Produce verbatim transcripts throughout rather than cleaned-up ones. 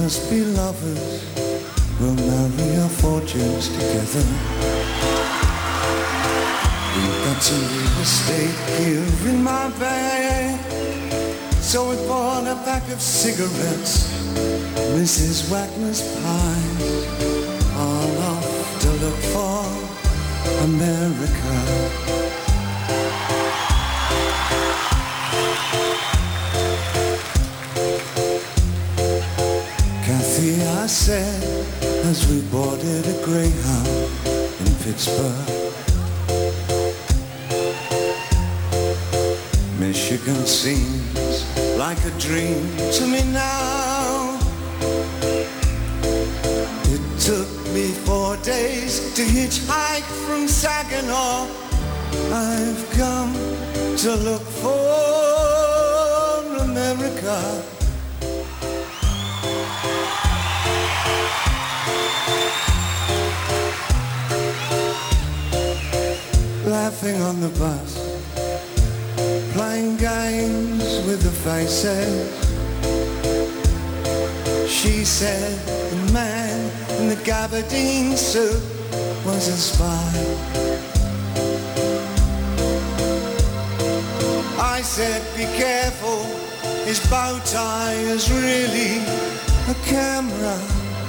must be lovers, we'll marry our fortunes together. We've got some real estate here in my bag, so we bought a pack of cigarettes, Missus Wagner's pies, all off to look for America. Kathy, I said, as we boarded a Greyhound in Pittsburgh, Michigan seems like a dream to me now. It took me four days to hitchhike from Saginaw. I've come to look for America. Laughing on the bus, playing games with the faces. She said the man in the gabardine suit was a spy. I said, be careful, his bow tie is really a camera.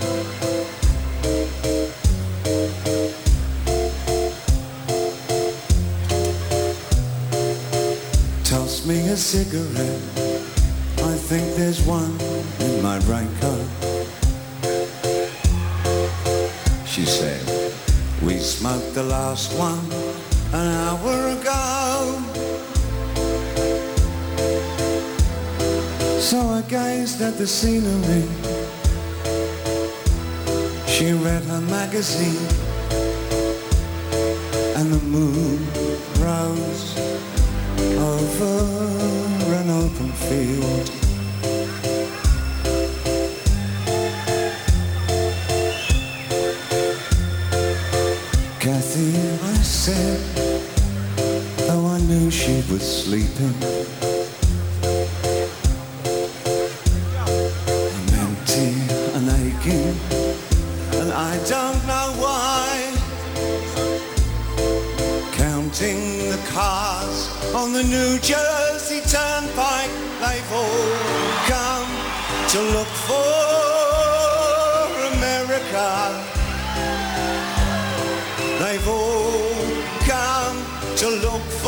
Toss me a cigarette, I think there's one in my raincoat. She said, we smoked the last one an hour ago. So I gazed at the scenery. She read her magazine, and the moon rose over an open field. Kathy, I said, though I knew she was sleeping, I'm empty and aching, and I don't know why. Counting the cars on the New Jersey Turnpike, they've all come to look for America. They've all come to look for